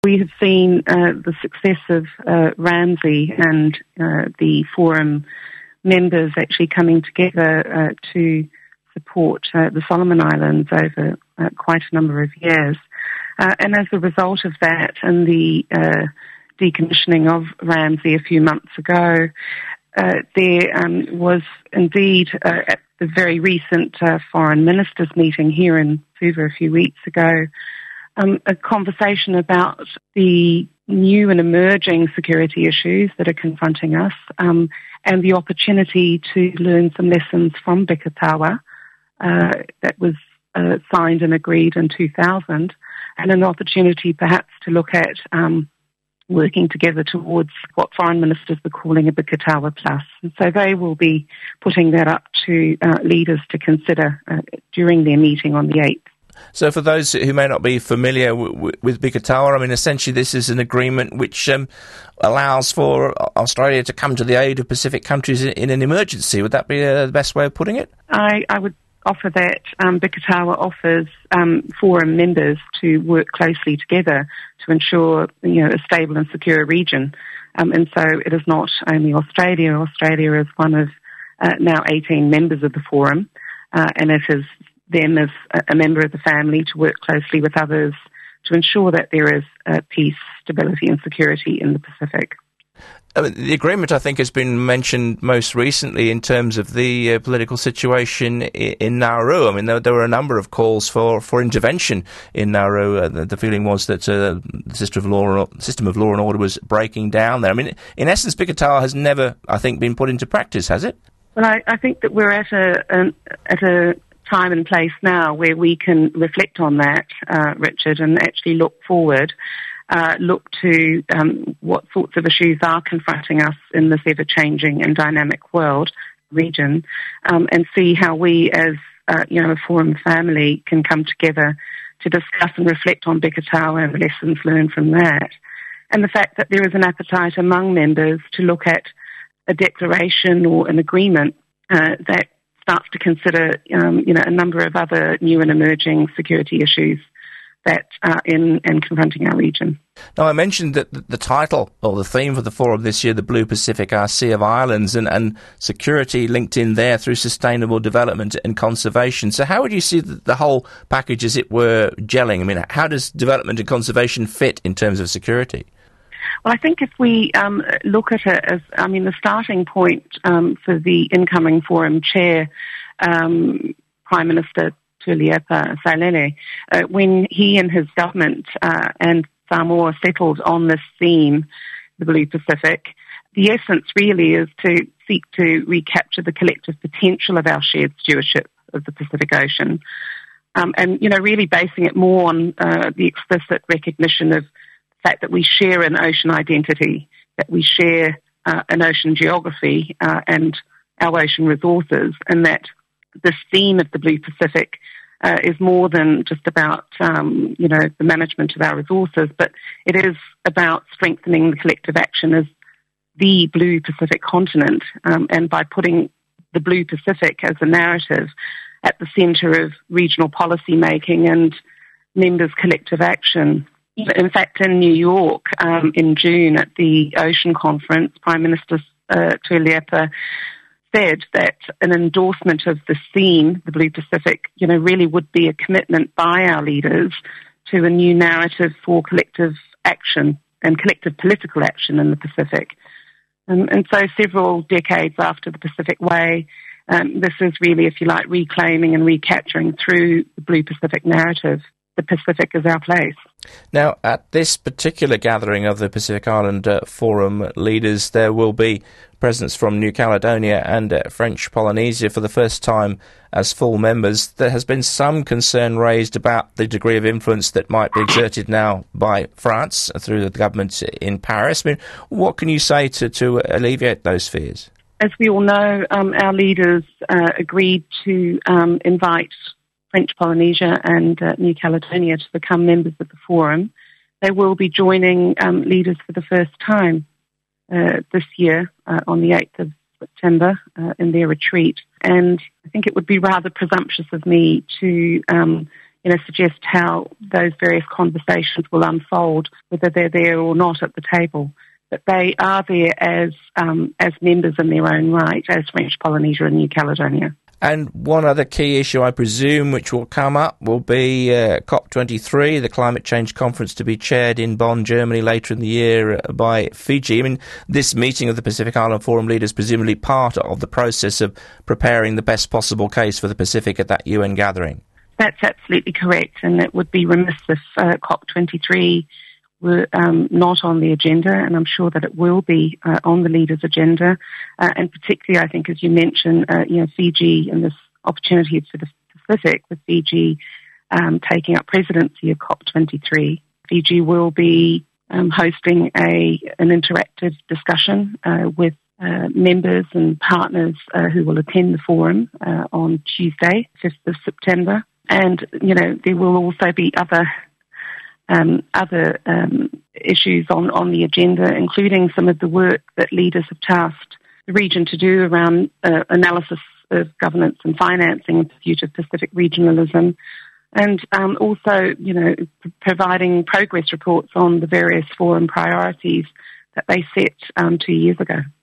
We have seen the success of Ramsay and the forum members actually coming together to support the Solomon Islands over quite a number of years. And as a result of that and the decommissioning of Ramsay a few months ago, there was indeed at the very recent foreign ministers meeting here in Suva a few weeks ago, a conversation about the new and emerging security issues that are confronting us, and the opportunity to learn some lessons from Bikitawa that was signed and agreed in 2000, and an opportunity perhaps to look at working together towards what foreign ministers were calling a Bikitawa Plus. And so they will be putting that up to leaders to consider during their meeting on the 8th. So for those who may not be familiar with Bikitawa, I mean, essentially this is an agreement which allows for Australia to come to the aid of Pacific countries in an emergency. Would that be the best way of putting it? I would offer that Bikitawa offers forum members to work closely together to ensure, a stable and secure region. And so it is not only Australia. Australia is one of now 18 members of the forum, and it is them as a member of the family to work closely with others to ensure that there is peace, stability and security in the Pacific. The agreement, I think, has been mentioned most recently in terms of the political situation in Nauru. I mean, there were a number of calls for intervention in Nauru. The feeling was that the system of law and order was breaking down there. I mean, in essence, Bikitawa has never, I think, been put into practice, has it? Well, I think that we're at a time and place now where we can reflect on that, Richard, and actually look forward. Look to what sorts of issues are confronting us in this ever-changing and dynamic world region, and see how we as, a forum family can come together to discuss and reflect on Bikitawa and the lessons learned from that. And the fact that there is an appetite among members to look at a declaration or an agreement that starts to consider, a number of other new and emerging security issues that are in and confronting our region. Now, I mentioned that the title or the theme for the forum this year, the Blue Pacific, our Sea of Islands, and security linked in there through sustainable development and conservation. So how would you see the whole package, as it were, gelling? I mean, how does development and conservation fit in terms of security? Well, I think if we look at it as, the starting point for the incoming forum chair, Prime Minister Tuliapa Sailele, when he and his government and Samoa settled on this theme, the Blue Pacific, the essence really is to seek to recapture the collective potential of our shared stewardship of the Pacific Ocean, and really basing it more on the explicit recognition of the fact that we share an ocean identity, that we share an ocean geography and our ocean resources, and that this theme of the Blue Pacific is more than just about, the management of our resources, but it is about strengthening the collective action as the Blue Pacific continent, and by putting the Blue Pacific as a narrative at the centre of regional policy making and members' collective action. In fact, in New York, in June at the Ocean Conference, Prime Minister Tuliapa said that an endorsement of the theme, the Blue Pacific, really would be a commitment by our leaders to a new narrative for collective action and collective political action in the Pacific. And so several decades after the Pacific Way, this is really, if you like, reclaiming and recapturing through the Blue Pacific narrative. The Pacific is our place. Now, at this particular gathering of the Pacific Island Forum leaders, there will be presence from New Caledonia and French Polynesia for the first time as full members. There has been some concern raised about the degree of influence that might be exerted now by France through the government in Paris. I mean, what can you say to alleviate those fears? As we all know, our leaders agreed to invite French Polynesia and New Caledonia to become members of the forum. They will be joining leaders for the first time this year on the 8th of September in their retreat. And I think it would be rather presumptuous of me to suggest how those various conversations will unfold, whether they're there or not at the table. But they are there as members in their own right, as French Polynesia and New Caledonia. And one other key issue, I presume, which will come up will be COP23, the climate change conference to be chaired in Bonn, Germany later in the year by Fiji. I mean, this meeting of the Pacific Island Forum leaders presumably part of the process of preparing the best possible case for the Pacific at that UN gathering. That's absolutely correct, and it would be remiss if COP23 were not on the agenda, and I'm sure that it will be on the leaders' agenda. And particularly, I think, as you mentioned, Fiji and this opportunity for the Pacific, with Fiji taking up presidency of COP23. Fiji will be hosting an interactive discussion with members and partners who will attend the forum on Tuesday, 5th of September. And, there will also be other issues on the agenda, including some of the work that leaders have tasked the region to do around analysis of governance and financing in pursuit of Pacific regionalism, and also, providing progress reports on the various forum priorities that they set 2 years ago.